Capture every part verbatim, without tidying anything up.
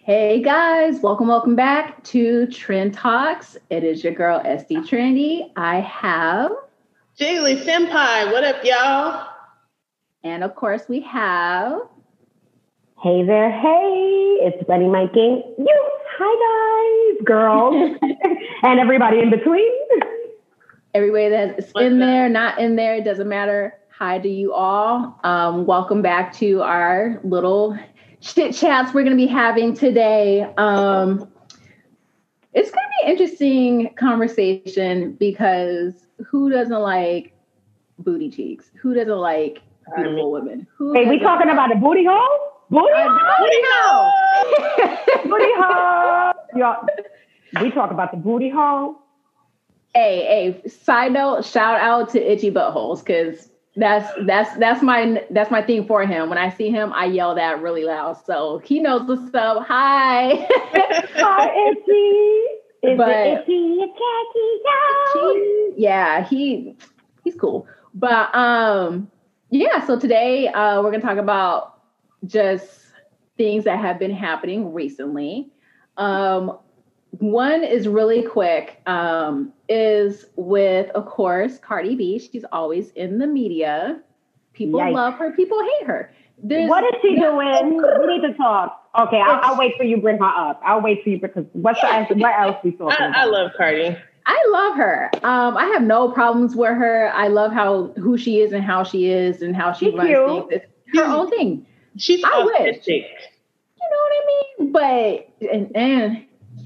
Hey guys, welcome, welcome back to Trend Talks. It is your girl S D Trendy. I have Jiggly Senpai. What up, y'all? And of course we have Hey there, hey, it's Bunny Mike Game. You, hi guys, girls, and everybody in between. Everybody that's What's in that? there, not in there, it doesn't matter. Hi to you all. Um, welcome back to our little chit chats we're going to be having today. Um, it's going to be an interesting conversation because who doesn't like booty cheeks? Who doesn't like beautiful women? Who hey, we talking about a booty hole? Booty hole? Booty hole! Y'all, we talk about the booty hole. Hey, hey, side note, shout out to Itchy Buttholes, because That's that's that's my that's my thing for him. When I see him, I yell that really loud. So he knows what's up. Hi, hi, Itchy. Is but, it Itchy a khaki Itchy, yeah, he he's cool. But um, yeah. So today uh, we're gonna talk about just things that have been happening recently. Um, One is really quick, um, is with, of course, Cardi B. She's always in the media. People Yikes. love her. People hate her. There's, what is she doing? We need to talk. Okay, I'll, I'll wait for you to bring her up. I'll wait for you because what's the answer? What else we talking I, about? I love Cardi. I love her. Um, I have no problems with her. I love how who she is and how she is and how she she's runs cute. things. It's her own thing. She's I authentic. wish. You know what I mean? But and and.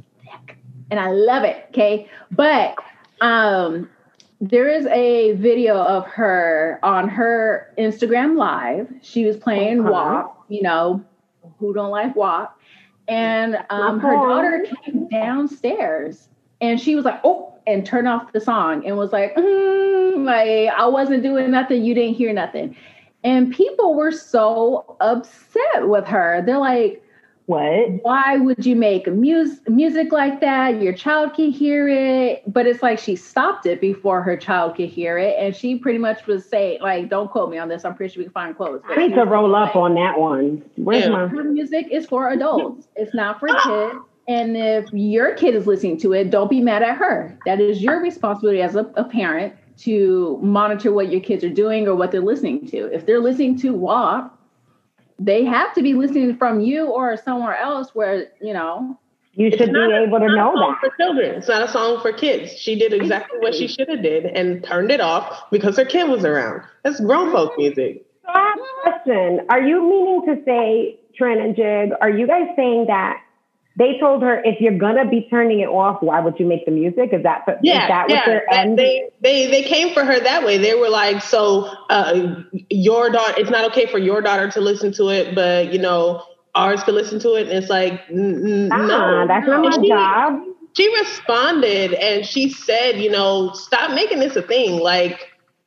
And I love it, okay? But um, there is a video of her on her Instagram Live. She was playing okay. W A P, you know, who don't like W A P? And um, her daughter came downstairs and she was like, oh, and turned off the song and was like, mm, like, I wasn't doing nothing. You didn't hear nothing. And people were so upset with her. They're like, what? Why would you make music music like that? Your child can hear it. But it's like she stopped it before her child could hear it. And she pretty much was saying, like, don't quote me on this. I'm pretty sure we can find quotes. I need to roll up like, on that one. Where's my... Her music is for adults. It's not for kids. And if your kid is listening to it, don't be mad at her. That is your responsibility as a, a parent to monitor what your kids are doing or what they're listening to. If they're listening to W A P, they have to be listening from you or somewhere else where, you know. You should be a, able to know that. For children. It's not a song for kids. She did exactly what she should have did and turned it off because her kid was around. That's grown folk music. So I have a question. Are you meaning to say, Trin and Jig, are you guys saying that they told her, if you're going to be turning it off, why would you make the music? Is that, yeah, is that yeah. what their end? They, they, they came for her that way. They were like, so uh, your daughter, it's not okay for your daughter to listen to it, but, you know, ours could listen to it. And it's like, n- nah, no. That's not my she, job. She responded and she said, you know, stop making this a thing. Like,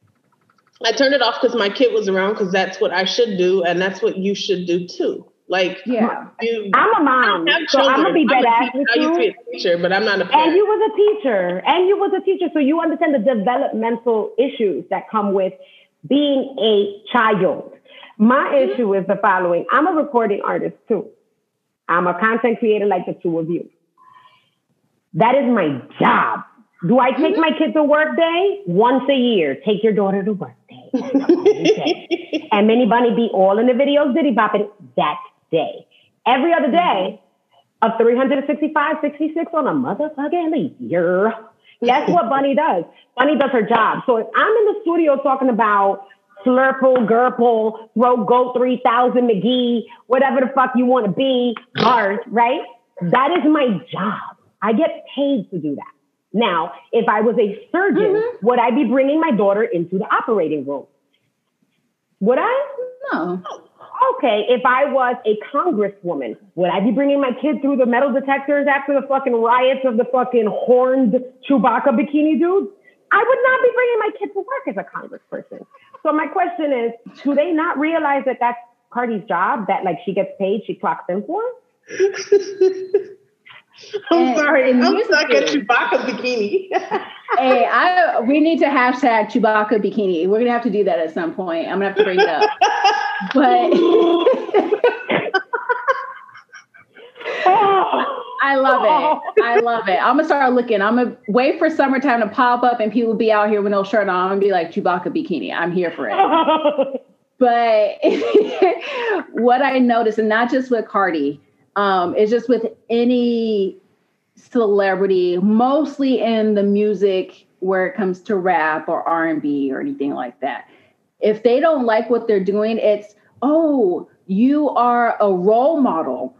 I turned it off because my kid was around because that's what I should do. And that's what you should do too. Like, yeah, you, I'm a mom, so I'm gonna be dead ass with you. I used to be a teacher, but I'm not a parent. And you was a teacher, and you was a teacher, so you understand the developmental issues that come with being a child. My mm-hmm. issue is the following: I'm a recording artist too. I'm a content creator, like the two of you. That is my job. Do I take mm-hmm. my kid to work day once a year? Take your daughter to work day. And Minnie Bunny be all in the videos, diddy bopping that day. Every other day of three hundred sixty-five, sixty-six on a motherfucking leap year. That's what Bunny does. Bunny does her job. So if I'm in the studio talking about Slurple, Gurple, Throw Go three thousand McGee, whatever the fuck you want to be, bars, right? That is my job. I get paid to do that. Now, if I was a surgeon, mm-hmm. would I be bringing my daughter into the operating room? Would I? No. Okay, if I was a congresswoman, would I be bringing my kid through the metal detectors after the fucking riots of the fucking horned Chewbacca bikini dude? I would not be bringing my kid to work as a congressperson. So my question is, do they not realize that that's Cardi's job, that like she gets paid, she clocks in for? I'm and, sorry, and I'm stuck at Chewbacca bikini. Hey, I we need to hashtag Chewbacca bikini. We're gonna have to do that at some point. I'm gonna have to bring it up. But I love it. I love it. I'm gonna start looking. I'm gonna wait for summertime to pop up and people be out here with no shirt on. I'm gonna be like Chewbacca bikini. I'm here for it. But what I noticed, and not just with Cardi, um, it's just with any celebrity, mostly in the music where it comes to rap or R and B or anything like that. If they don't like what they're doing, it's, oh, you are a role model.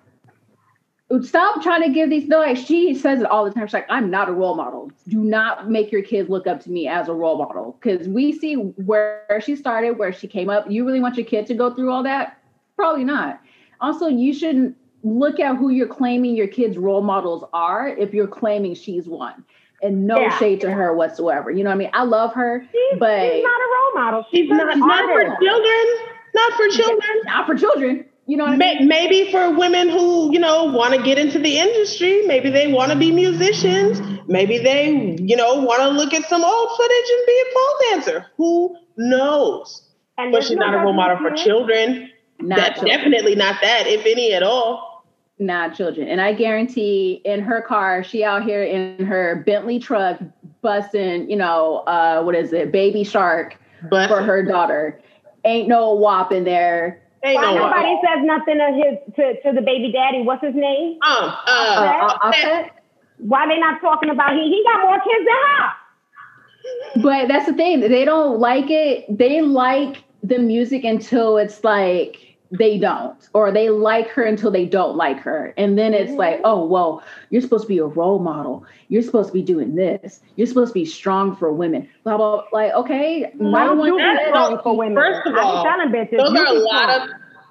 Stop trying to give these, no, like she says it all the time. She's like, I'm not a role model. Do not make your kids look up to me as a role model. Because we see where she started, where she came up. You really want your kid to go through all that? Probably not. Also, you shouldn't look at who you're claiming your kids' role models are if you're claiming she's one. And no yeah. shade to her whatsoever. You know what I mean? I love her, she's, but she's not a role model. She's, she's not, she's not for children. Not for children. Not for children. You know what May, I mean? Maybe for women who, you know, want to get into the industry. Maybe they want to be musicians. Maybe they, you know, want to look at some old footage and be a pole dancer. Who knows? And but she's no not a role model for children. Not That's children. Definitely not that, if any at all. Not children. And I guarantee in her car, she out here in her Bentley truck busting, you know, uh, what is it? Baby Shark but, for her daughter. Ain't no W A P in there. Ain't Why no nobody W A P. says nothing to his to, to the baby daddy? What's his name? Um, uh, uh, Why they not talking about he? He got more kids than her. But that's the thing. They don't like it. They like the music until it's like they don't, or they like her until they don't like her. And then it's mm-hmm. like, oh, well, you're supposed to be a role model. You're supposed to be doing this. You're supposed to be strong for women. Blah, blah, blah. Like, okay. Why don't you be strong for women? First of all, bitches, those are a lot of,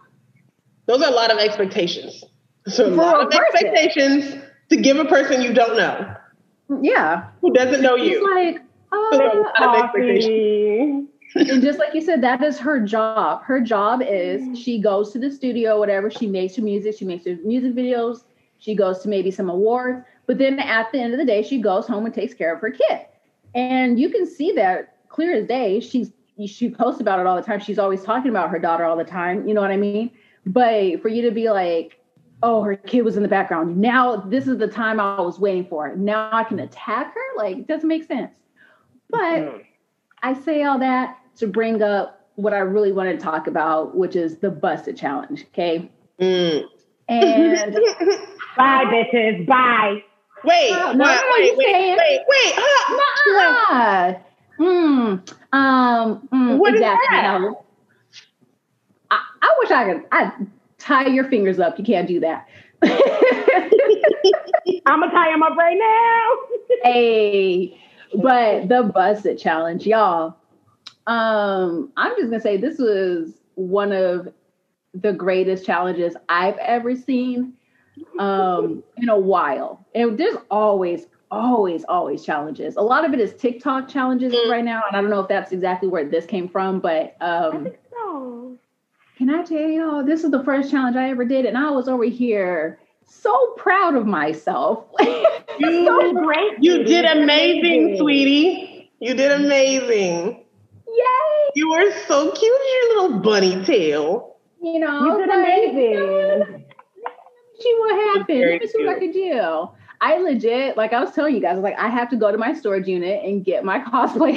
those are a lot of expectations. So a for lot a of person. expectations to give a person you don't know. Yeah. Who doesn't know you. It's like, oh, so a lot of expectations. And just like you said, that is her job. Her job is she goes to the studio, whatever. She makes her music. She makes her music videos. She goes to maybe some awards. But then at the end of the day, she goes home and takes care of her kid. And you can see that clear as day. She's she posts about it all the time. She's always talking about her daughter all the time. You know what I mean? But for you to be like, oh, her kid was in the background. Now this is the time I was waiting for. Now I can attack her? Like, it doesn't make sense. But mm. I say all that to bring up what I really wanted to talk about, which is the Busted Challenge, okay? Mm. And bye, bitches, bye. Wait, uh, no, wait, wait, wait, wait, wait, huh? Mm, um, mm, what exactly. is that? No. I, I wish I could. I tie your fingers up. You can't do that. I'm gonna tie them up right now. Hey, but the Busted Challenge, y'all. Um, I'm just gonna say this was one of the greatest challenges I've ever seen um, in a while. And there's always, always, always challenges. A lot of it is TikTok challenges mm. right now, and I don't know if that's exactly where this came from, but um, I think so. Can I tell y'all, this is the first challenge I ever did, and I was over here so proud of myself. You, so great. You did amazing, sweetie. You did amazing. Yay! You were so cute, your little bunny tail. You know, you did like, amazing. You know, let me see what happened. Let me see what I could do. I legit, like I was telling you guys, I was like, I have to go to my storage unit and get my cosplay.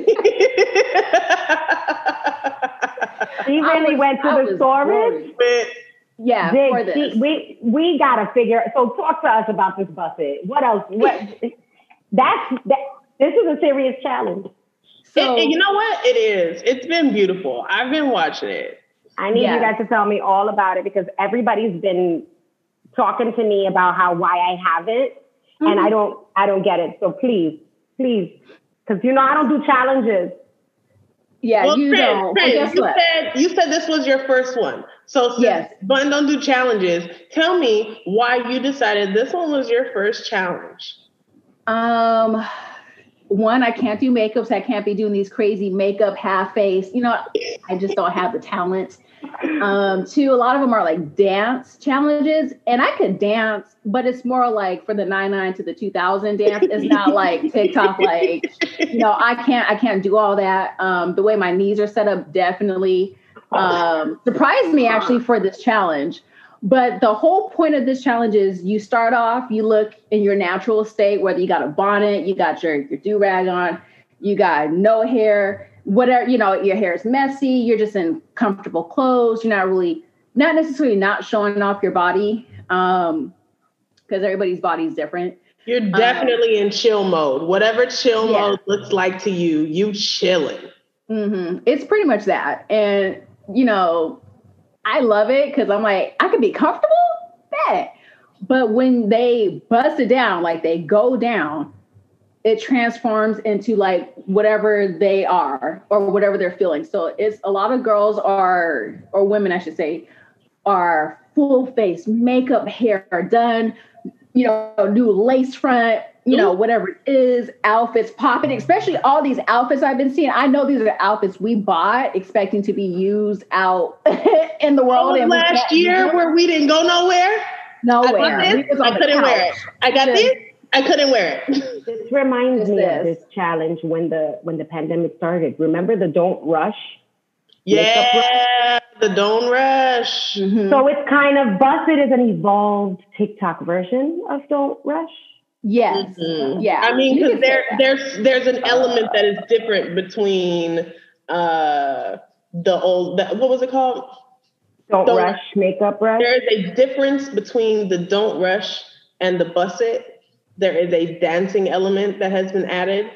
She really was, went to I the storage. Yeah, Dig, for this. She, we we gotta figure. So talk to us about this buffet. What else? What? That's that. This is a serious challenge. So it, it, you know what? It is. It's been beautiful. I've been watching it. I need yes. you guys to tell me all about it because everybody's been talking to me about how why I haven't, mm-hmm. and I don't I don't get it. So please, please, because you know I don't do challenges. Yeah, well, you Prince, don't. Prince, guess you what? said you said this was your first one. So since yes. Bun don't do challenges, tell me why you decided this one was your first challenge. Um, one, I can't do makeup, so I can't be doing these crazy makeup half face. You know, I just don't have the talent. Um, two, a lot of them are like dance challenges, and I could dance, but it's more like for the nine nine to the two thousand dance. It's not like TikTok, like, you know, I can't, I can't do all that. Um, the way my knees are set up definitely um, surprised me actually for this challenge. But the whole point of this challenge is you start off, you look in your natural state, whether you got a bonnet, you got your, your do-rag on, you got no hair, whatever, you know, your hair is messy, you're just in comfortable clothes, you're not really, not necessarily not showing off your body, um, because everybody's body is different. You're definitely um, in chill mode. Whatever chill yeah. mode looks like to you, you chilling. Mm-hmm. It's pretty much that. And, you know, I love it because I'm like, I could be comfortable, bet. But when they bust it down, like they go down, it transforms into like whatever they are or whatever they're feeling. So it's a lot of girls are, or women, I should say, are full face, makeup, hair done, you know, new lace front, you know, whatever it is, outfits popping, especially all these outfits I've been seeing. I know these are outfits we bought expecting to be used out in the world. And last year where we didn't go nowhere? Nowhere. I, this, I couldn't wear it. I got this. I couldn't wear it. This reminds me of this challenge when the when the pandemic started. Remember the Don't Rush? Yeah, the Don't Rush. Mm-hmm. So it's kind of busted as an evolved TikTok version of Don't Rush. Yes. Mm-hmm. Yeah. I mean, because there there's there's an element that is different between uh the old the, what was it called? Don't, don't Rush, Makeup Rush. There is a difference between the Don't Rush and the Bust It. There is a dancing element that has been added.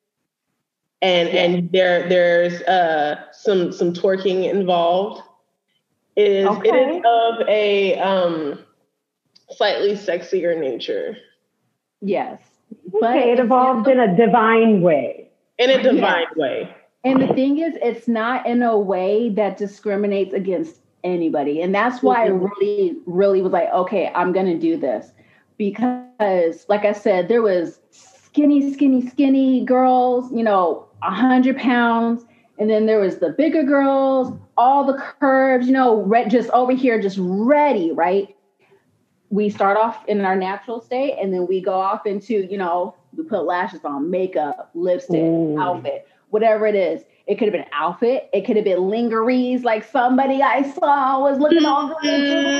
And yeah. and there there's uh some some twerking involved. It is okay. It is of a um slightly sexier nature. Yes. But okay, it evolved in a divine way. In a divine yeah. way. And the thing is, it's not in a way that discriminates against anybody. And that's why mm-hmm. I really, really was like, okay, I'm going to do this. Because, like I said, there was skinny, skinny, skinny girls, you know, one hundred pounds. And then there was the bigger girls, all the curves, you know, re- just over here, just ready, right? We start off in our natural state, and then we go off into, you know, we put lashes on, makeup, lipstick, Ooh. outfit, whatever it is. It could have been outfit. It could have been lingeries, like somebody I saw was looking all good.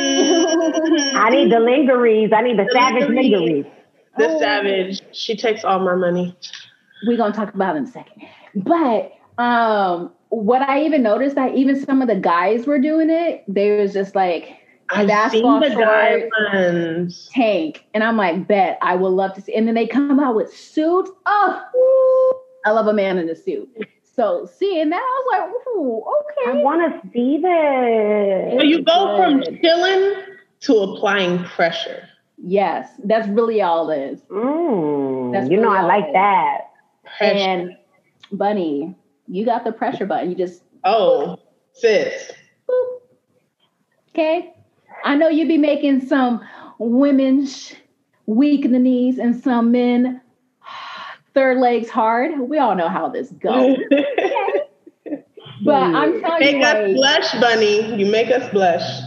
I need the lingeries. I need the, the savage lingeries. lingeries. The oh. savage. She takes all my money. We're going to talk about it in a second. But um, what I even noticed that even some of the guys were doing it. They was just like, I've seen the guy ones. Tank. And I'm like, bet, I would love to see. And then they come out with suits. Oh, I love a man in a suit. So seeing that, I was like, ooh, okay. I want to see this. So you go from chilling to applying pressure. Yes, that's really all it is. Mm, that's you really know, I like that. Pressure. And Bunny, you got the pressure button. You just. Oh, sis. Boop. Okay. I know you be making some women sh- weak in the knees and some men third legs hard. We all know how this goes. Okay. But I'm telling make you, make us blush, Bunny. You make us blush.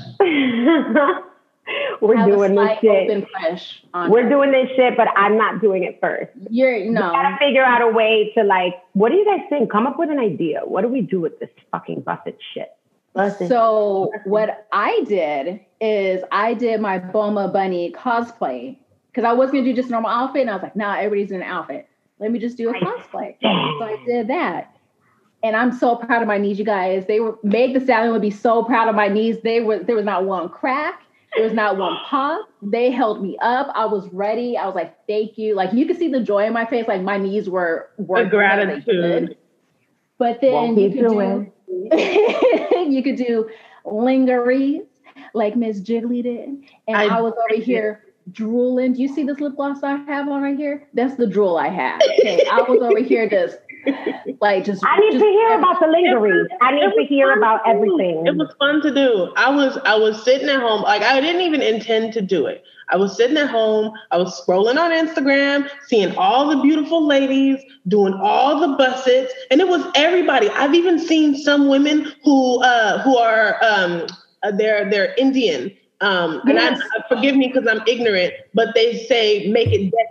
We're doing this shit. We're her. doing this shit, but I'm not doing it first. You're no. We gotta figure out a way to like. What do you guys think? Come up with an idea. What do we do with this fucking busted shit? Busted. So what I did is I did my Boma Bunny cosplay because I was gonna do just a normal outfit, and I was like, nah, everybody's in an outfit. Let me just do a cosplay. So I did that. And I'm so proud of my knees, you guys. They were Meg the Stallion would be so proud of my knees. They were there was not one crack. There was not one pop. They held me up. I was ready. I was like, thank you. Like you could see the joy in my face. Like my knees were were gratitude. But then you could do you could do lingeries like Miss Jiggly did. And I, I was over here drooling. Do you see this lip gloss I have on right here? That's the drool I have. Okay. I was over here just like just I need just, to hear about the lingeries. I need to hear about everything. It was fun to do. I was I was sitting at home. Like I didn't even intend to do it. I was sitting at home. I was scrolling on Instagram, seeing all the beautiful ladies doing all the bussets, and it was everybody. I've even seen some women who uh, who are um, uh, they're they're Indian. Um, and yes. I, forgive me because I'm ignorant, but they say make it Desi.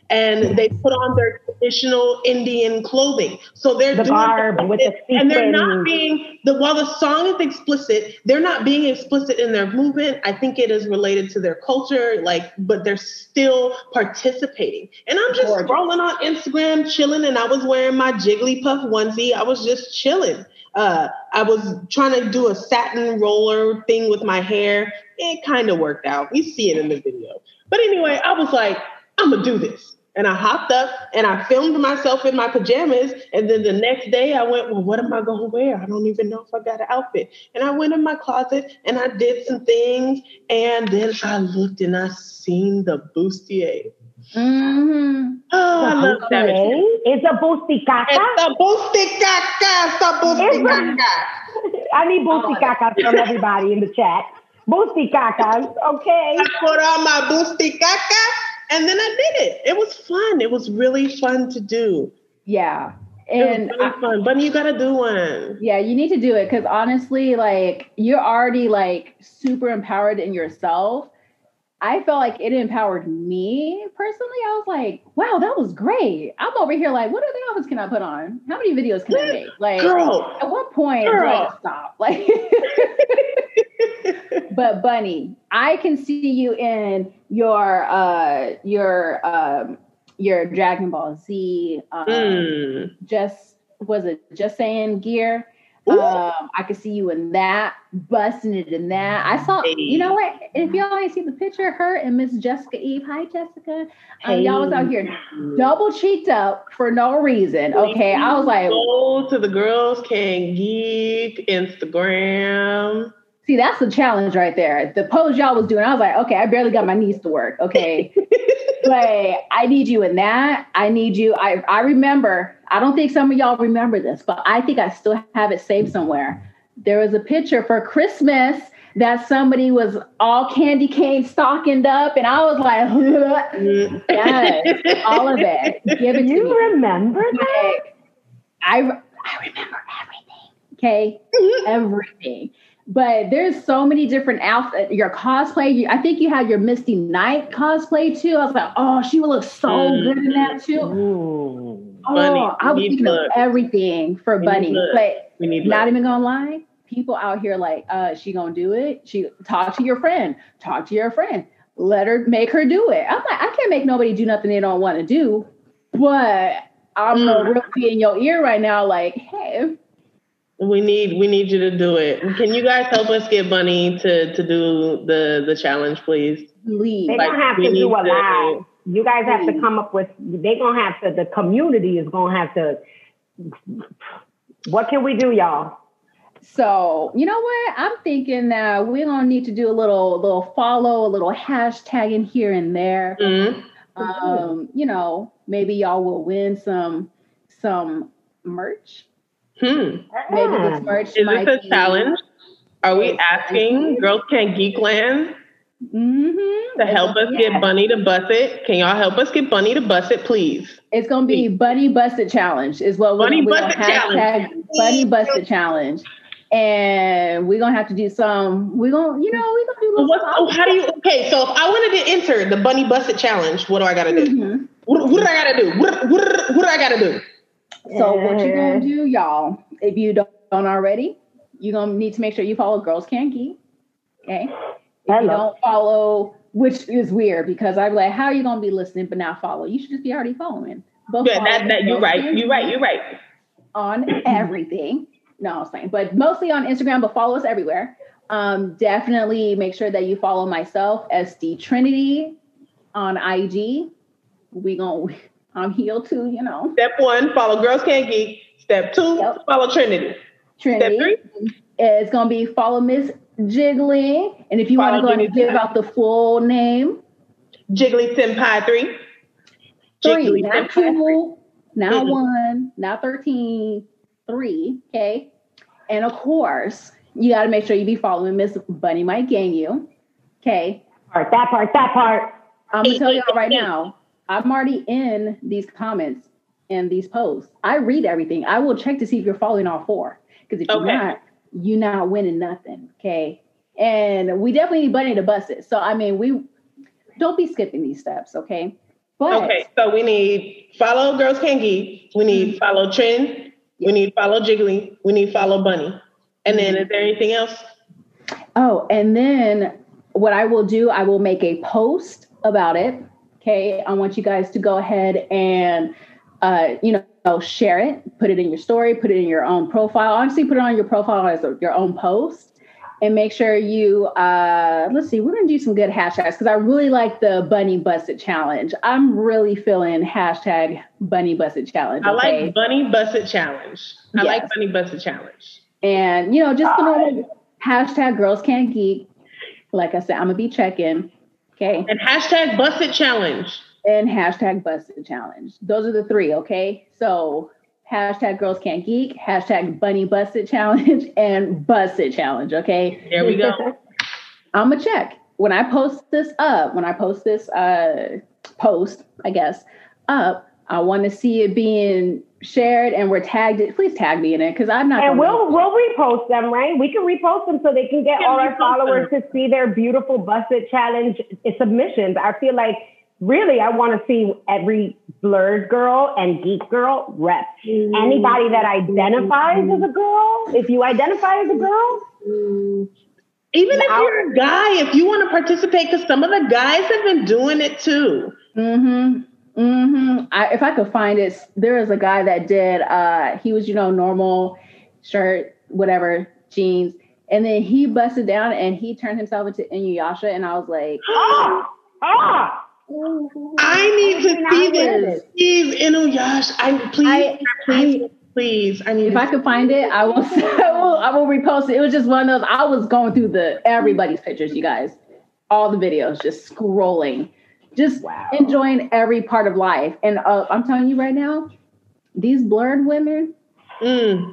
and they put on their traditional Indian clothing. So they're the doing garb the, with the sequins. and they're not being the while the song is explicit, they're not being explicit in their movement. I think it is related to their culture, like, but they're still participating. And I'm just Gorgeous. scrolling on Instagram, chilling, and I was wearing my Jigglypuff onesie. I was just chilling. Uh, I was trying to do a satin roller thing with my hair. It kind of worked out. You see it in the video. But anyway, I was like, I'm gonna do this. And I hopped up and I filmed myself in my pajamas. And then the next day I went, well, what am I going to wear? I don't even know if I got an outfit. And I went in my closet and I did some things. And then I looked and I seen the bustier. Mm-hmm. Oh, the I love that. It's a busticaca. It's a busticaca. It's a busticaca. I need busticacas from everybody in the chat. Busticacas, okay. I put on my busticaca. And then I did it. It was fun. It was really fun to do. Yeah. And it was really fun. But you got to do one. Yeah, you need to do it because honestly, like you're already like super empowered in yourself. I felt like it empowered me personally. I was like, wow, that was great. I'm over here like, what other outfits can I put on? How many videos can I make? Like, Girl. At what point Girl. do I stop? Like, but Bunny, I can see you in your uh your um your Dragon Ball Z um mm. just was it just saying gear. Ooh. Um, I could see you in that, busting it in that. I saw, hey. You know what? If y'all ain't seen the picture, her and Miss Jessica Eve. Hi, Jessica. Um, hey. Y'all was out here double cheeked up for no reason. Okay, I was like, go to the Girls Can Geek Instagram. See, that's the challenge right there. The pose y'all was doing, I was like, okay, I barely got my knees to work. Okay. But I need you in that. I need you. I, I remember, I don't think some of y'all remember this, but I think I still have it saved somewhere. There was a picture for Christmas that somebody was all candy cane stockinged up. And I was like, yes, all of it. Give it you to me. You remember that? I, I remember everything. Okay. Everything. But there's so many different outfits. Your cosplay, you, I think you had your Misty Knight cosplay too. I was like, oh, she would look so mm. good in that too. Ooh, oh, Bunny, I was thinking look. of everything for we Bunny. But not look. even gonna lie, people out here like, uh, she gonna do it. She talk to your friend, talk to your friend, let her make her do it. I'm like, I can't make nobody do nothing they don't want to do. But I'm mm. gonna really be in your ear right now, like, hey. We need we need you to do it. Can you guys help us get Bunny to, to do the, the challenge, please? Please. They're like, gonna have to do a live. You guys have to come up with. They're gonna have to. The community is gonna have to. What can we do, y'all? So you know what? I'm thinking that we're gonna need to do a little little follow, a little hashtagging here and there. Mm-hmm. Um, you know, maybe y'all will win some some merch. Hmm. Maybe this merch is this a be, challenge? Are we asking Girls Can Geekland mm-hmm. to help us yeah. get Bunny to bust it? Can y'all help us get Bunny to bust it, please? It's gonna be please. Bunny Busted Challenge. Is what we're Bunny gonna Busted Challenge. Bunny Busted Challenge. And we're gonna have to do some. We're gonna, you know, we're gonna do. What, oh, how do you? Okay, so if I wanted to enter the Bunny Busted Challenge, what do I gotta do? Mm-hmm. What, what do I gotta do? What, what, what do I gotta do? So what you gonna do, y'all? If you don't, don't already, you're gonna need to make sure you follow Girls Can Geek. Okay. If Hello. you don't follow, which is weird because I'm like, how are you gonna be listening but not follow? You should just be already following. But yeah, that, that you're right. You're right. You're right. On everything. No, I'm saying, but mostly on Instagram, but follow us everywhere. Um, definitely make sure that you follow myself, S D Trinity, on I G. We gonna. I'm healed too, you know. Step one, follow Girls Can Geek. Step two, yep. follow Trinity. Trinity. Step three, it's going to be follow Miss Jiggly. And if you want to go and give out the full name. Jiggly Senpai three. Three, Jiggly not Senpai two, three. Not mm-hmm. one, not thirteen, three, okay? And of course, you got to make sure you be following Miss Bunny Might Gang You, okay? Part, that part, that part. I'm going to tell y'all right now. I'm already in these comments and these posts. I read everything. I will check to see if you're following all four. Because if okay. you're not, you're not winning nothing. Okay. And we definitely need Bunny to bust it. So, I mean, we don't be skipping these steps. Okay. But okay, so we need follow Girls Can't Geek. We need mm-hmm. follow Trend. We need follow Jiggly. We need follow Bunny. And then is there anything else? Oh, and then what I will do, I will make a post about it. Okay. I want you guys to go ahead and, uh, you know, share it, put it in your story, put it in your own profile. Honestly, put it on your profile as a, your own post. And make sure you, uh, let's see, we're going to do some good hashtags because I really like the Bunny Busted Challenge. I'm really feeling hashtag Bunny Busted Challenge. Okay? I like Bunny Busted Challenge. I yes. like Bunny Busted Challenge. And, you know, just the normal hashtag Girls Can't Geek. Like I said, I'm going to be checking. Okay. And hashtag Busted Challenge. And hashtag Busted Challenge. Those are the three, okay? So hashtag Girls Can't Geek, hashtag Bunny Busted Challenge, and Busted Challenge, okay? There we go. I'm going to check. When I post this up, when I post this uh, post, I guess, up, I want to see it being shared and we're tagged. It. Please tag me in it because I'm not. And we'll we'll repost them, right? We can repost them so they can get all our followers them. to see their beautiful Busted Challenge submissions. I feel like really I want to see every blurred girl and geek girl rep. Mm-hmm. Anybody that identifies as a girl, if you identify as a girl. Mm-hmm. Even if you're a guy, if you want to participate, because some of the guys have been doing it too. Mm-hmm. Mm-hmm. I, if I could find it, there is a guy that did, uh, he was, you know, normal shirt, whatever, jeans. And then he busted down and he turned himself into Inuyasha. And I was like, ah, ah. I need to see this. Please, Inuyasha. I, please, I, please, I, please. I need if I could find it, I will, I will, I will repost it. It was just one of those, I was going through the, everybody's pictures, you guys, all the videos, just scrolling. Just wow. enjoying every part of life. And uh, I'm telling you right now, these blurred women, mm.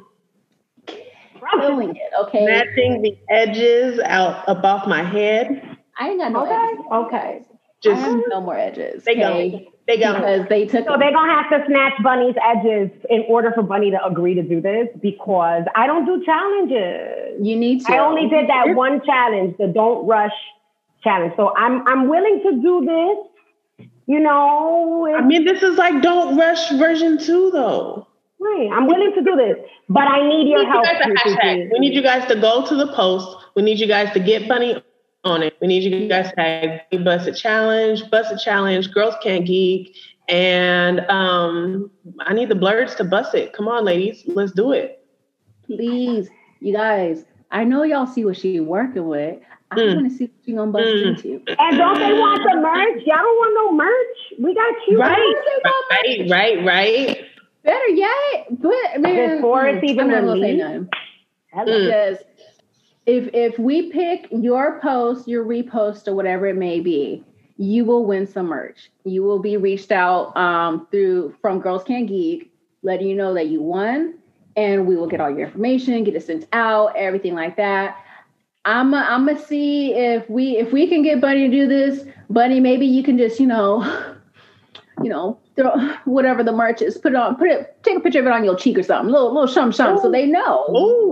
killing it, okay? Snatching the edges out above my head. I ain't got no okay. edges. Okay. Just I have no more edges. They okay? go. They go. Because they took So they're going to have to snatch Bunny's edges in order for Bunny to agree to do this because I don't do challenges. You need to. I only did that You're- one challenge, the Don't Rush challenge. So I'm I'm willing to do this. You know, I mean, this is like Don't Rush version two, though. Right, I'm willing to do this, but I need your we need help. You guys to we need you guys to go to the post. We need you guys to get Bunny on it. We need you guys to tag Busted Challenge, Busted Challenge, Girls Can't Geek, and um, I need the blurs to bust it. Come on, ladies, let's do it. Please, you guys. I know y'all see what she's working with. I mm. want to see what she's gonna bust mm. into. And don't they want the merch? Y'all don't want no merch. We got cute right, right, right, right. Better yet, but man, before it's even I'm not gonna say nothing. Because if if we pick your post, your repost, or whatever it may be, you will win some merch. You will be reached out um, through from Girls Can't Geek, letting you know that you won, and we will get all your information, get it sent out, everything like that. I'm a, I'm gonna see if we if we can get Bunny to do this. Bunny, maybe you can just you know, you know, throw whatever the merch is. Put it on, put it, take a picture of it on your cheek or something, little little shum shum, so they know.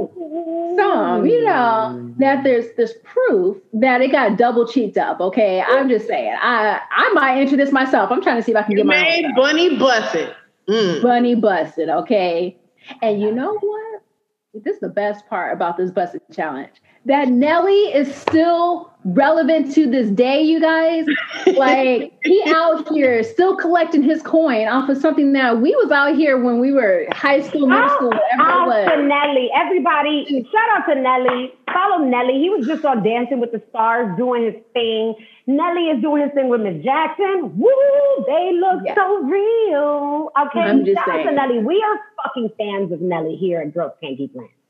Ooh. Some, you know, that there's this proof that it got double cheeked up. Okay, I'm just saying. I I might enter this myself. I'm trying to see if I can you get my made Bunny busted. Mm. Bunny busted. Okay, and you know what? This is the best part about this busted challenge. That Nelly is still relevant to this day, you guys. Like, he out here still collecting his coin off of something that we was out here when we were high school, middle school, whatever out it was. to Nelly. Everybody, shout out to Nelly. Follow Nelly. He was just on Dancing with the Stars doing his thing. Nelly is doing his thing with Miss Jackson. Woo! They look yeah. so real. Okay, I'm just shout saying. out to Nelly. We are fucking fans of Nelly here at Girls Can't Geek Land.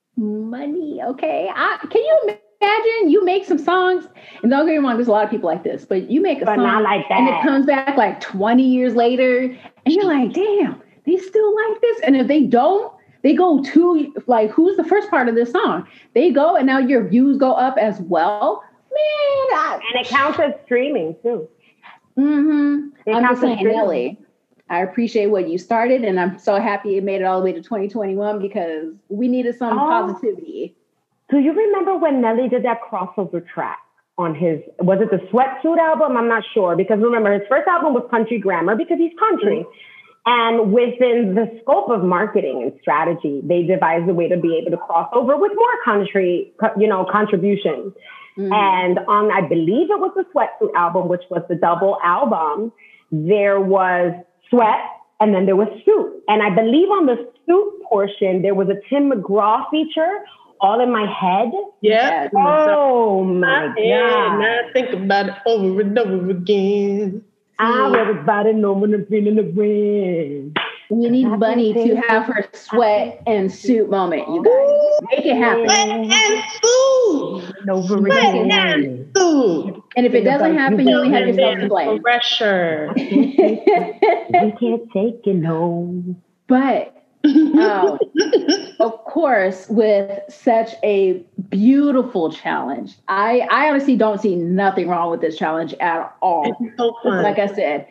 Money, okay. I, can you imagine you make some songs, and don't get me wrong, there's a lot of people like this, but you make a but song not like that. And it comes back like twenty years later, and you're like, damn, they still like this. And if they don't, they go to like, who's the first part of this song? They go, and now your views go up as well. Man, I, and it counts as streaming too. Mm-hmm. It I'm counts just as saying, Nelly, I appreciate what you started, and I'm so happy it made it all the way to twenty twenty-one because we needed some oh. positivity. Do you remember when Nelly did that crossover track on his, was it the Sweatsuit album? I'm not sure, because remember, his first album was Country Grammar because he's country. Mm-hmm. And within the scope of marketing and strategy, they devised a way to be able to cross over with more country, you know, contributions. Mm-hmm. And on, I believe it was the Sweatsuit album, which was the double album, there was Sweat and then there was Suit. And I believe on the Suit portion, there was a Tim McGraw feature, All in My Head. Yeah. Oh my God. Now I think about it over and over again. I read about it, no one is feeling the wind. We need Bunny to have her Sweat and Suit moment, you guys. Make it happen. Sweat and Suit. Over Sweat again. and Suit. And if it doesn't happen, you only have yourself to blame. Pressure. We can't take it, no. But Um, of course, with such a beautiful challenge, I, I honestly don't see nothing wrong with this challenge at all. It's so fun. Like I said,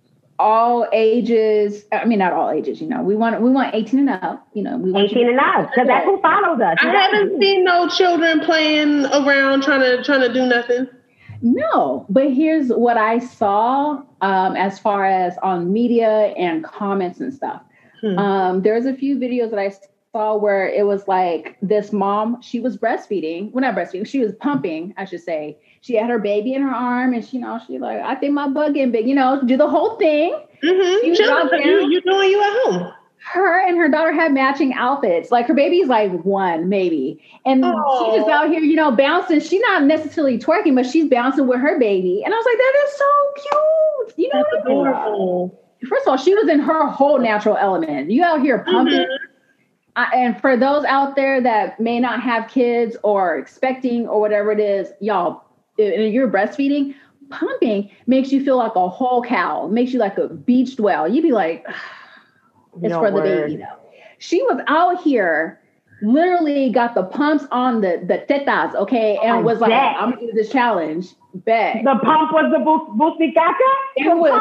all ages. I mean, not all ages. You know, we want we want eighteen and up. You know, we want eighteen and up because that's who follows us. I haven't seen no children playing around trying to trying to do nothing. No, but here's what I saw um, as far as on media and comments and stuff. Hmm. Um, there's a few videos that I saw where it was like this mom, she was breastfeeding. Well, not breastfeeding, she was pumping, I should say. She had her baby in her arm and she, you know, she like, I think my butt getting big, you know, do the whole thing. Mm-hmm. Sure, you, you doing you at home. Her and her daughter had matching outfits. Like her baby's like one, maybe. And Aww. She's just out here, you know, bouncing. She's not necessarily twerking, but she's bouncing with her baby. And I was like, that is so cute. You know That's what I mean? adorable. First of all, she was in her whole natural element. You out here pumping. Mm-hmm. I, and for those out there that may not have kids or expecting or whatever it is, y'all, if you're breastfeeding, pumping makes you feel like a whole cow. Makes you like a beached whale. You'd be like, it's no for word. The baby though. She was out here, literally got the pumps on the, the tetas, okay? And I was bet. like, I'm gonna do this challenge. Bet. The pump was the boosty caca? It was.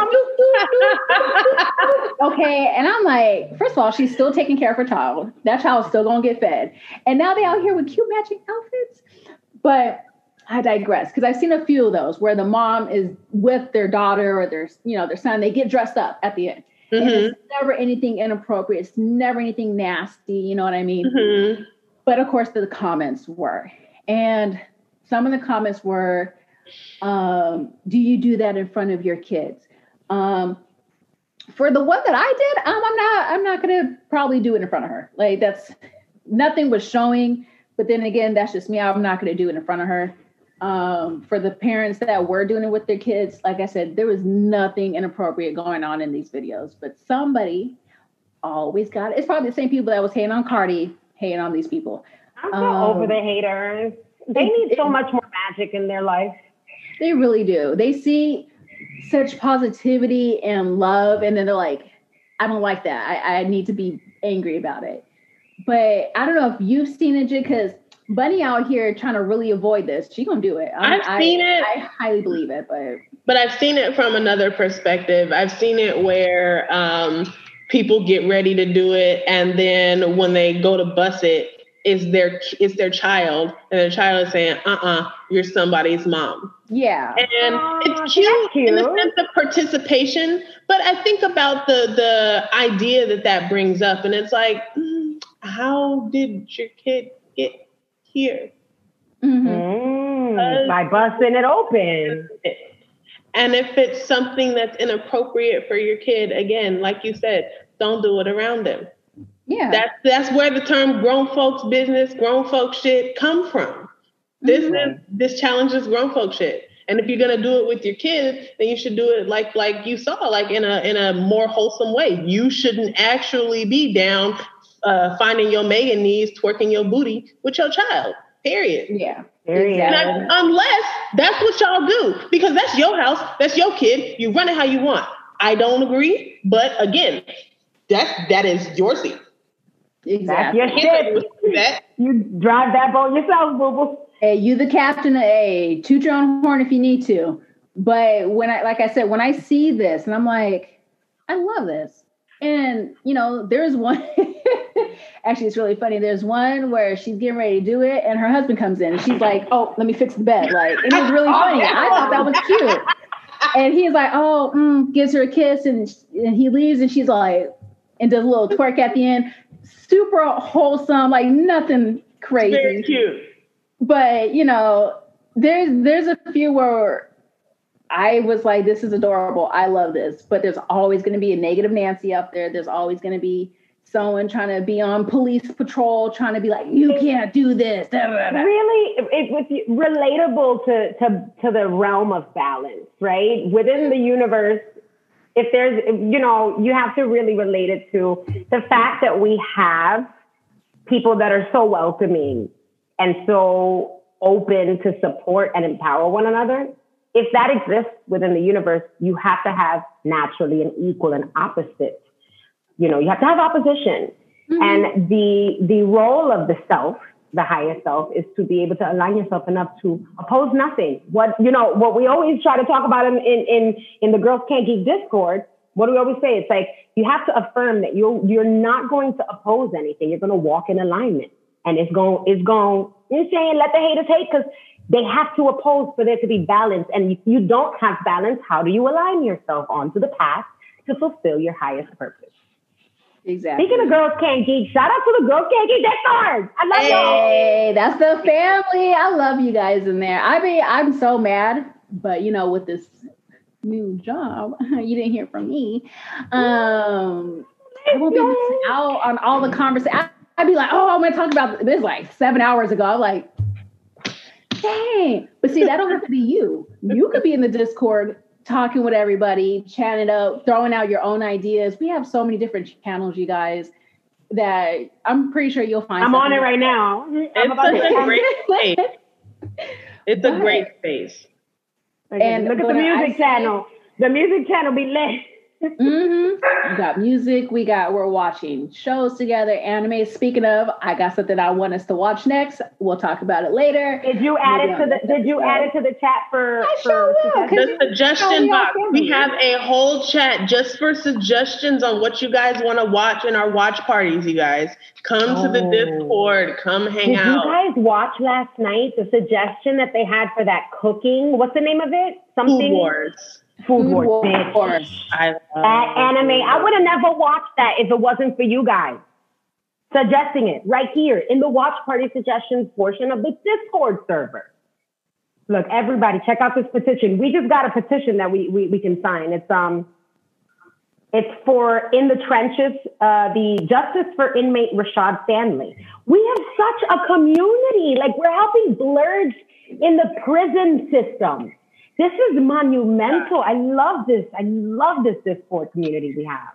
Okay, and I'm like, first of all, she's still taking care of her child. That child's still gonna get fed. And now they out here with cute matching outfits. But I digress, because I've seen a few of those where the mom is with their daughter or their, you know, their son. They get dressed up at the end. Mm-hmm. And it's never anything inappropriate. It's never anything nasty. You know what I mean? Mm-hmm. But of course, the comments were. And some of the comments were, um, do you do that in front of your kids? Um, for the one that I did, um, I'm not, I'm not going to probably do it in front of her. Like that's, nothing was showing, but then again, that's just me. I'm not going to do it in front of her. Um, for the parents that were doing it with their kids, like I said, there was nothing inappropriate going on in these videos, but somebody always got it. It's probably the same people that was hating on Cardi, hating on these people. I'm so um, over the haters. They need it, so much more magic in their life. They really do. They see such positivity and love, and then they're like, I don't like that. I, I need to be angry about it. But I don't know if you've seen it, because Bunny out here trying to really avoid this. She gonna do it. I, I've seen I, it. I highly believe it, but but I've seen it from another perspective. I've seen it where um, people get ready to do it, and then when they go to bust it, it's their it's their child, and the child is saying, "Uh-uh, you're somebody's mom." Yeah, and uh, it's cute, cute in the sense of participation. But I think about the the idea that that brings up, and it's like, mm, how did your kid get here? Mm-hmm. Mm, by busting it open. And if it's something that's inappropriate for your kid, again, like you said, don't do it around them. Yeah. That's that's where the term grown folks business, grown folks shit come from. This mm-hmm. is this challenges grown folks shit. And if you're gonna do it with your kids, then you should do it like like you saw, like in a in a more wholesome way. You shouldn't actually be down Uh, finding your Megan knees, twerking your booty with your child, period. Yeah. Period. And I, unless that's what y'all do, because that's your house, that's your kid, you run it how you want. I don't agree, but again, that's, that is your seat. Exactly. That's your shit. That. You drive that boat yourself, boo-boo. Hey, you the captain, hey, toot your own horn if you need to. But when I, like I said, when I see this and I'm like, I love this. And, you know, there's one, actually, it's really funny. There's one where she's getting ready to do it, and her husband comes in, and she's like, "Oh, let me fix the bed." Like, it was really funny. I thought that was cute. And he's like, "Oh," mm, gives her a kiss, and, and he leaves, and she's like, and does a little twerk at the end. Super wholesome, like nothing crazy. Very cute. But you know, there's there's a few where I was like, this is adorable. I love this. But there's always going to be a negative Nancy out there. There's always going to be someone trying to be on police patrol, trying to be like, you can't do this. Really, it was relatable to, to, to the realm of balance, right? Within the universe, if there's, you know, you have to really relate it to the fact that we have people that are so welcoming and so open to support and empower one another. If that exists within the universe, you have to have naturally an equal and opposite. You know, you have to have opposition. Mm-hmm. And the the role of the self, the higher self, is to be able to align yourself enough to oppose nothing. What, you know, what we always try to talk about in, in, in, in the Girls Can't Geek Discord, what do we always say? It's like, you have to affirm that you're, you're not going to oppose anything. You're going to walk in alignment. And it's going, it's going, you're saying, let the haters hate, because they have to oppose for there to be balance. And if you don't have balance, how do you align yourself onto the path to fulfill your highest purpose? Exactly. Speaking of Girls Can't Geek, shout out to the Girls Can't Geek Discord. I love hey, y'all. Hey, that's the family. I love you guys in there. I mean, I'm so mad, but you know, with this new job, you didn't hear from me. Um, I won't be missing out on all the conversations. I'd be like, oh, I'm going to talk about this like seven hours ago. I'm like, dang. But see, that don't have to be you. You could be in the Discord talking with everybody, chatting up, throwing out your own ideas. We have so many different channels, you guys, that I'm pretty sure you'll find. I'm on it right now. It's such a great space. It's a great space. And look at the music channel. The music channel be lit. Mm-hmm. We got music. We got, we're watching shows together, anime. Speaking of, I got something I want us to watch next. We'll talk about it later. Did you add it to the, did you add it to the chat for, I for sure will, the suggestion box? We have a whole chat just for suggestions on what you guys want to watch in our watch parties, you guys. Come oh. to the Discord. Come hang did out. Did you guys watch last night the suggestion that they had for that cooking? What's the name of it? Something? Food Wars. Food Wars. I that anime. I would have never watched that if it wasn't for you guys suggesting it right here in the watch party suggestions portion of the Discord server. Look, everybody, check out this petition. We just got a petition that we we, we can sign. It's um, it's for In the Trenches, uh, the Justice for Inmate Rashad Stanley. We have such a community. Like, we're helping blurs in the prison system. This is monumental. I love this. I love this Discord community we have.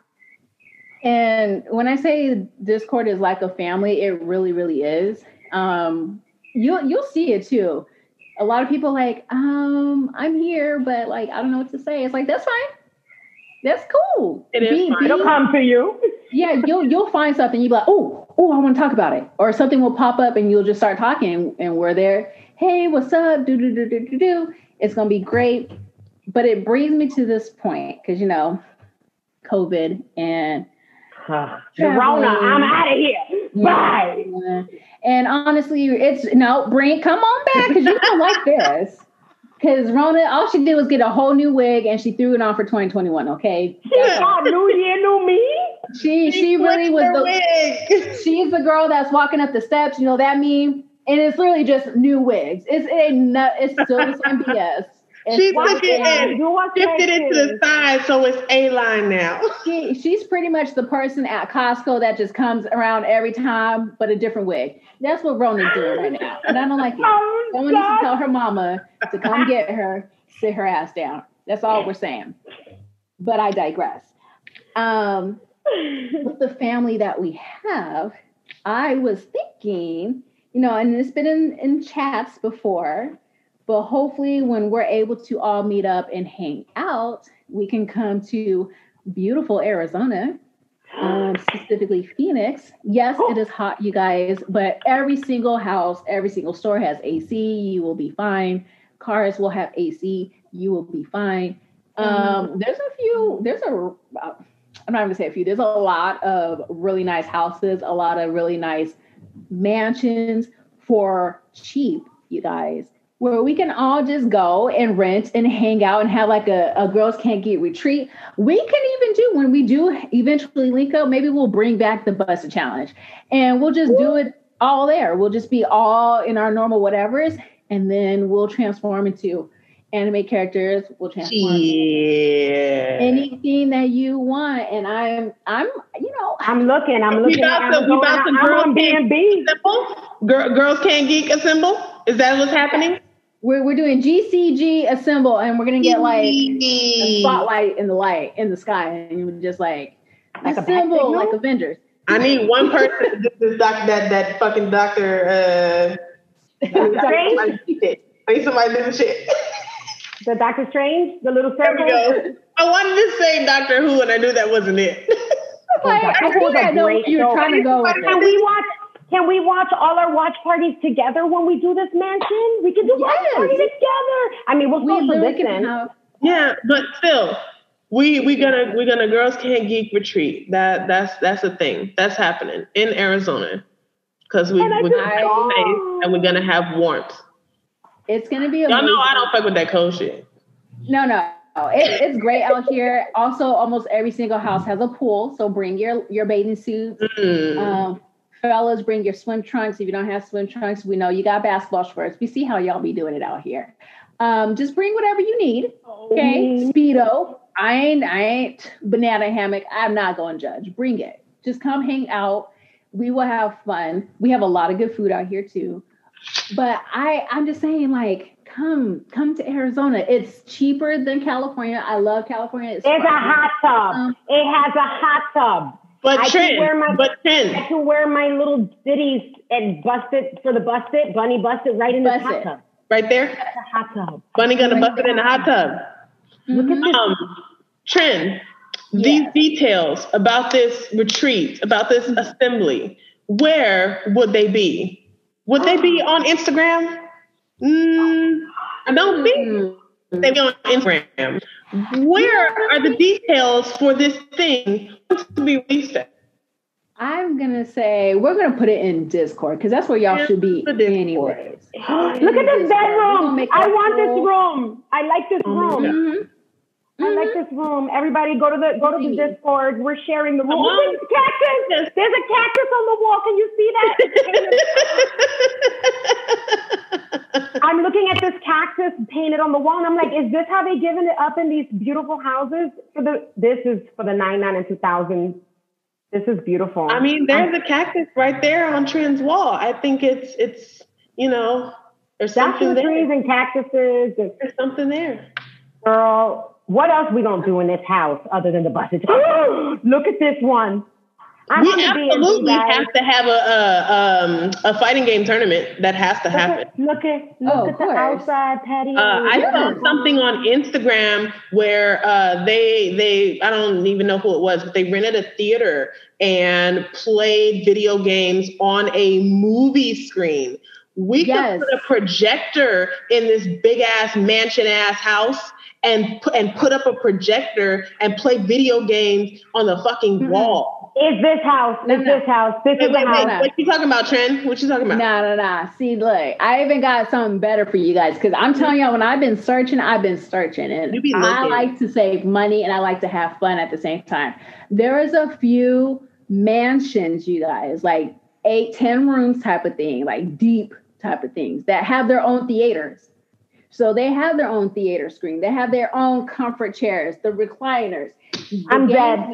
And when I say Discord is like a family, it really, really is. Um, you'll you'll see it too. A lot of people like, um, I'm here, but like I don't know what to say. It's like, that's fine. That's cool. It is be, fine. Be, It'll come to you. Yeah, you'll you'll find something. You'll be like, oh, oh, I want to talk about it. Or something will pop up and you'll just start talking and we're there. Hey, what's up? Do do do do do do. It's going to be great. But it brings me to this point because, you know, COVID and uh, Corona, I'm out of here. Bye. Yeah. And honestly, it's no, bring, come on back because you don't like this. Because Rona, all she did was get a whole new wig and she threw it on for twenty twenty-one, okay? Yeah. New year, new me? She, she, she really was the wig. She's the girl that's walking up the steps, you know that meme? And it's literally just new wigs. It's it ain't no, it's still the same B S. It's she took it and shifted it to the side, so it's A-line now. She she's pretty much the person at Costco that just comes around every time, but a different wig. That's what Rona's doing right now, and I don't like it. Oh, Someone needs to tell her mama to come get her, sit her ass down. That's all we're saying. But I digress. Um, with the family that we have, I was thinking. You know, and it's been in, in chats before, but hopefully when we're able to all meet up and hang out, we can come to beautiful Arizona, um, specifically Phoenix. Yes, it is hot, you guys, but every single house, every single store has A C. You will be fine. Cars will have A C. You will be fine. Um, there's a few, there's a, uh, I'm not going to say a few. There's a lot of really nice houses, a lot of really nice mansions for cheap, you guys, where we can all just go and rent and hang out and have like a, a girls can't get retreat. We can even do, when we do eventually link up, maybe we'll bring back the Busted Challenge and we'll just do it all there. We'll just be all in our normal whatevers, and then we'll transform into anime characters. We'll transform yeah. anything that you want. And I'm, I'm, you know, I'm looking. I'm looking. We about at to, we about to I'm girls on B and B. Girl, girls can't geek assemble. Is that what's happening? We're we're doing G C G assemble, and we're gonna get like a spotlight in the light in the sky, and you just like, like assemble like Avengers. I need one person to do this doc, that that fucking doctor. Uh, I need somebody to do the shit. The Doctor Strange, the little circle. There we go. I wanted to say Doctor Who, and I knew that wasn't it. Like, I think I know where you're trying to go with it. Can we watch? Can we watch all our watch parties together when we do this mansion? We can do yes. watch party together. I mean, we'll still for this then. Yeah, but still. We we gonna we gonna girls can't geek retreat. That that's that's a thing that's happening in Arizona because we we're gonna have space and we're gonna have warmth. It's gonna be amazing. Y'all know I don't fuck with that cold shit. No, no, it, it's great out here. Also, almost every single house has a pool, so bring your your bathing suits. Mm. Um, fellas, bring your swim trunks. If you don't have swim trunks, we know you got basketball shorts. We see how y'all be doing it out here. Um, just bring whatever you need. Okay, mm. Speedo. I ain't, I ain't banana hammock. I'm not going to judge. Bring it. Just come hang out. We will have fun. We have a lot of good food out here too. But I, I'm just saying, like, come, come to Arizona. It's cheaper than California. I love California. It's There's fun. a hot tub. Um, it has a hot tub. But I Trent, can wear my, but Trent. I can wear my little ditties and bust it for the bust it, bunny bust it right in the hot tub. Right there? That's a hot tub. Bunny gonna bust it in the hot tub. Look at this. Um, Trent, yeah. These details about this retreat, about this assembly, where would they be? Would they be on Instagram? Mm, I don't think they'd be on Instagram. Where are the details for this thing to be released at? I'm going to say we're going to put it in Discord because that's where y'all should be anyways. Look at this bedroom. I want this room. I like this room. Mm-hmm. I like this room. Everybody go to the go to the Discord. We're sharing the room. Oh, there's a cactus. There's a cactus on the wall. Can you see that? I'm looking at this cactus painted on the wall, and I'm like, is this how they given it up in these beautiful houses? For the this is for the ninety-nine and two thousand. This is beautiful. I mean, there's a cactus right there on Trent's wall. I think it's it's you know there's something there. Trees and cactuses. There's something there, girl. What else we gonna do in this house other than the buses? Look at this one. I'm we absolutely have to have a, a um a fighting game tournament. That has to look happen. At, look at look oh, at the outside patio. Uh, I saw something on Instagram where uh, they they I don't even know who it was, but they rented a theater and played video games on a movie screen. We yes. could put a projector in this big ass mansion ass house. And put and put up a projector and play video games on the fucking mm-hmm. wall. It's this house. It's no, no. this house. This wait, is wait, the wait. house. What you talking about, Trent? What you talking about? No, no, no. See, look, I even got something better for you guys because I'm telling y'all, when I've been searching, I've been searching, and I like to save money and I like to have fun at the same time. There is a few mansions, you guys, like eight, ten rooms type of thing, like deep type of things that have their own theaters. So they have their own theater screen. They have their own comfort chairs, the recliners. The I'm dead.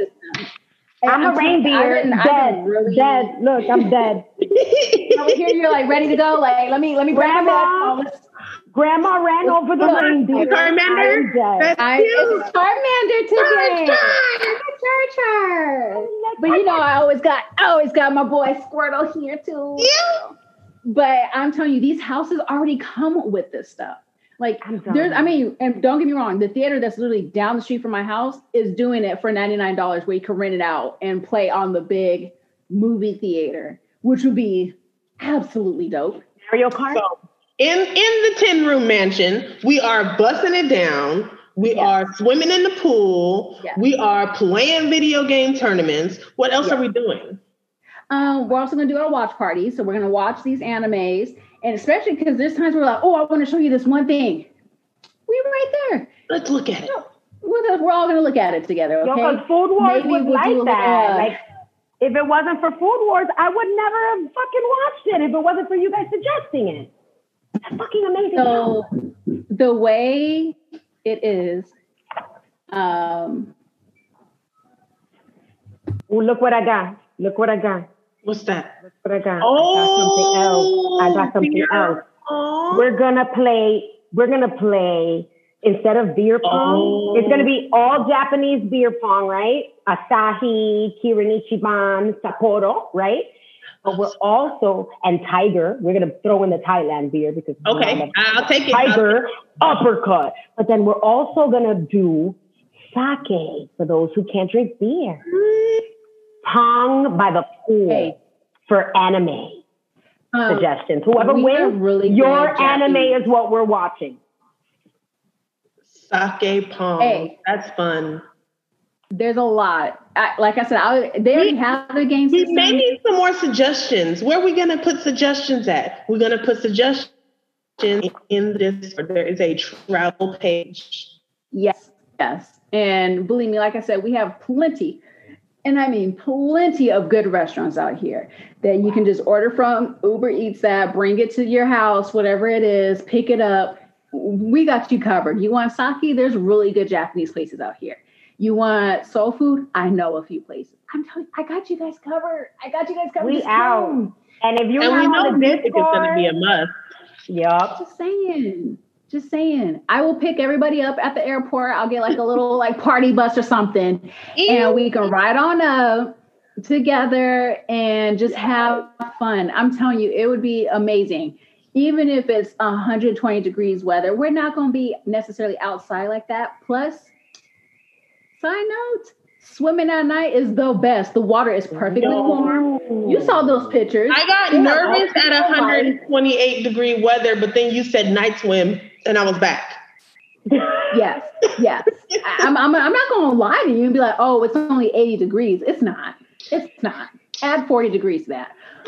I'm, I'm a reindeer. Been, dead. Really dead. Look, I'm dead. Over here, you're like ready to go. Like, let me, let me Grandma. grab it. Grandma ran over the reindeer. Charmander. I, it's Charmander today. It's Char. But you know, I always got, I always got my boy Squirtle here too. Yeah. But I'm telling you, these houses already come with this stuff. Like there's, I mean, and don't get me wrong, the theater that's literally down the street from my house is doing it for ninety-nine dollars where you can rent it out and play on the big movie theater, which would be absolutely dope. Mario Kart. So in, in the ten room mansion, we are busting it down We Yes. are swimming in the pool. Yes. We are playing video game tournaments. What else Yes. are we doing? Um, we're also going to do our watch party. So we're going to watch these animes. And especially because there's times we're like, oh, I want to show you this one thing. We're right there. Let's look at it. We're, we're all going to look at it together, okay? Yo, because Food Wars Maybe was we'll do like a that. little, uh, Like, if it wasn't for Food Wars, I would never have fucking watched it if it wasn't for you guys suggesting it. It's a fucking amazing So show. the way it is, um, Ooh, look what I got. Look what I got. What's that? Look what I got. Oh, I got something else. I got something beer. else. Oh. We're gonna play. We're gonna play instead of beer pong. Oh. It's gonna be all Japanese beer pong, right? Asahi, Kirin Ichiban, Sapporo, right? But we're also and Tiger. We're gonna throw in the Thailand beer because Okay, I'll take it. Tiger uppercut. But then we're also gonna do sake for those who can't drink beer. Pong by the pool Hey. for anime um, suggestions. Whoever we are wins, really good your at anime Japanese. is what we're watching. Sake pong. Hey. That's fun. there's a lot. I, like I said, I, they already We- have the game We system. may need some more suggestions. Where are we going to put suggestions at? We're going to put suggestions in this. There is a travel page. Yes, yes. And believe me, like I said, we have plenty, and I mean plenty of good restaurants out here that you can just order from, Uber Eats that, bring it to your house, whatever it is, pick it up. We got you covered. You want sake? There's really good Japanese places out here. You want soul food? I know a few places. I'm telling you, I got you guys covered. I got you guys covered. We Just out. come. And if you're And we not know on the music is going to be a Discord, must. yup. Just saying. Just saying. I will pick everybody up at the airport. I'll get like a little like party bus or something. And we can ride on up together and just have fun. I'm telling you, it would be amazing. Even if it's one hundred twenty degrees weather, we're not going to be necessarily outside like that. Plus, side note, swimming at night is the best. The water is perfectly warm. You saw those pictures. I got They are nervous all at one hundred twenty-eight degree weather, but then you said night swim, and I was back. Yes, yes. I, I'm, I'm, I'm not going to lie to you and be like, oh, it's only eighty degrees. It's not. It's not. Add forty degrees to that.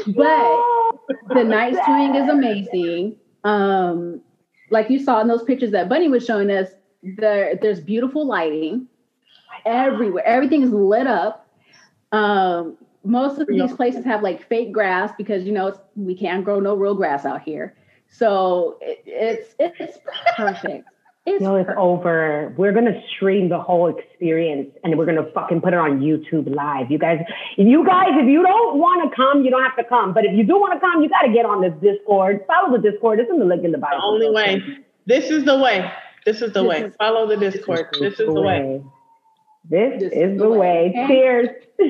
But the night swimming is amazing. Um, like you saw in those pictures that Bunny was showing us, there, there's beautiful lighting everywhere. Everything is lit up. Um, most of these places have like fake grass because, you know, it's, we can't grow no real grass out here. So it, it's it's perfect. It's No, it's perfect. over. We're gonna stream the whole experience and we're gonna fucking put it on YouTube live. You guys, if you guys, if you don't want to come, you don't have to come. But if you do want to come, you got to get on this Discord. Follow the Discord. It's in the link in the bio. The only way. This is the way. This is the This way. is- Follow the Discord. This is the way. This, This is the way. way. Cheers.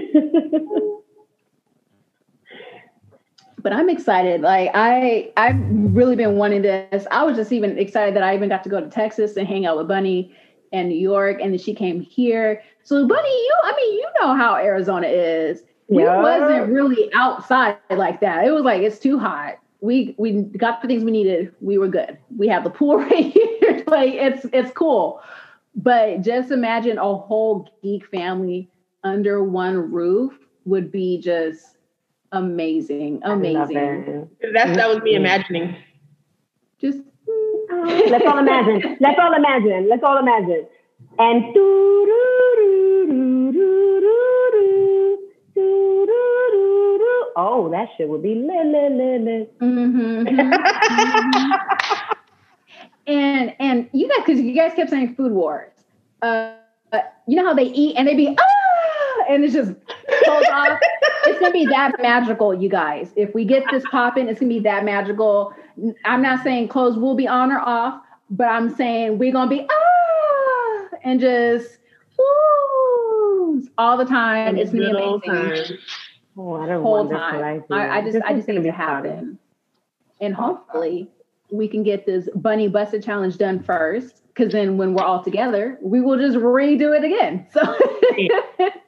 But I'm excited. Like I, I've really been wanting this. I was just even excited that I even got to go to Texas and hang out with Bunny and New York, and then she came here. So Bunny, you, I mean, you know how Arizona is. We Yeah. wasn't really outside like that. It was like it's too hot. We we got the things we needed. We were good. We have the pool right here. Like it's it's cool. But just imagine a whole geek family under one roof would be just amazing, amazing. That's that was me imagining. Just Let's all imagine. Let's all imagine. Let's all imagine. And doo doo doo doo doo doo doo doo doo doo. Oh, that shit would be lit, lit, lit, lit. Mhm, mhm, mhm. and and you guys, because you guys kept saying food wars. Uh, uh, you know how they eat and they be ah, and it's just goes off. It's gonna be that magical, you guys. If we get this popping, it's gonna be that magical. I'm not saying clothes will be on or off, but I'm saying we're gonna be ah and just woo all the time. It's gonna be Good old amazing. time. What a Whole wonderful time. idea. I, I just This I is just gonna need be to fun. happen. And hopefully we can get this Bunny Busted Challenge done first. Because then when we're all together, we will just redo it again. So,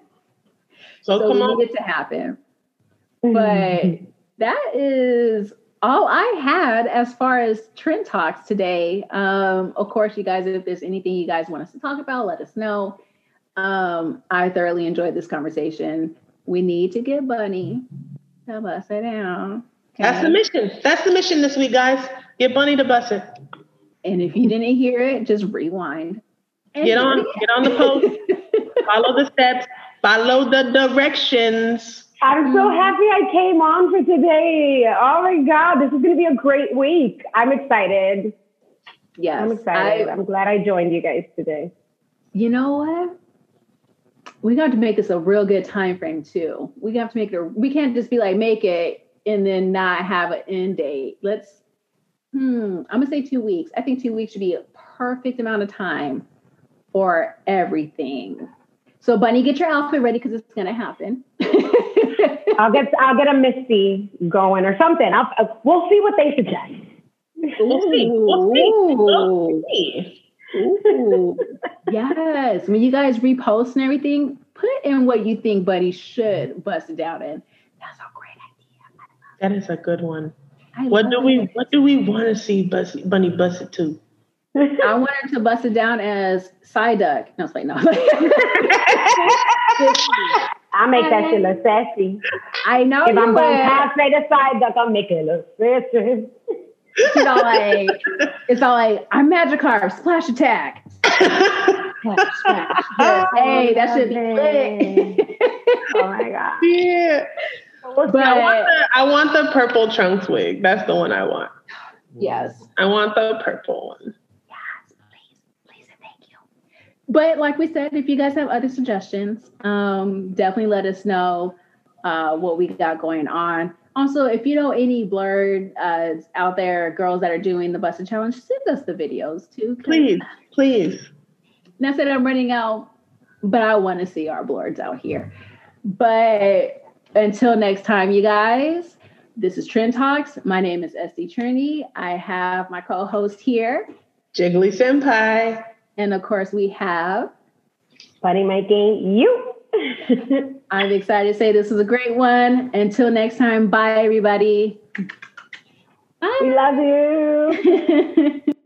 So, so come we on. need it to happen. But that is all I had as far as trend talks today. Um, of course, you guys, if there's anything you guys want us to talk about, let us know. Um, I thoroughly enjoyed this conversation. We need to get Bunny to bust it down. Okay? That's the mission. That's the mission this week, guys. Get Bunny to bust it. And if you didn't hear it, just rewind. Get on, get on the post. Follow the steps. Follow the directions. I'm so happy I came on for today. Oh my God, this is going to be a great week. I'm excited. Yes. I'm excited. I, I'm glad I joined you guys today. You know what? We got to make this a real good time frame too. We have to make it, a, we can't just be like, make it and then not have an end date. Let's, hmm, I'm going to say two weeks. I think two weeks should be a perfect amount of time for everything. So Bunny, get your outfit ready because it's going to happen. I'll get I'll get a Misty going or something. I'll, uh, we'll see what they suggest. We'll see. We'll see. We'll see. Ooh. Yes. When you guys repost and everything, put in what you think Bunny should bust it down in. That's a great idea. That is a good one. I what do it. we What do we want to see Bus- Bunny bust it to? I want her to bust it down as Psyduck. No, it's like no. I'll make that shit look sassy. I know. If you I'm going will. to cosplay the Psyduck, I'll make it look sassy. It's all like, it's all like, I'm Magikarp, splash attack. Splash, splash. Yes. Hey, that should be lit. Oh my God. Yeah. But, I, want the, I want the purple Trunks wig. That's the one I want. Yes. I want the purple one. Yes, please, please and thank you. But like we said, if you guys have other suggestions, um, definitely let us know uh, what we got going on. Also, if you know any blurred uh, out there, girls that are doing the Busted Challenge, send us the videos too. Please, please. Not that I'm running out, but I want to see our blurreds out here. But until next time, you guys, this is Trend Talks. My name is Esty Trinity. I have my co-host here, Jiggly Senpai. And of course, we have Buddy making you. I'm excited to say this was a great one. Until next time, bye, everybody. Bye. We love you.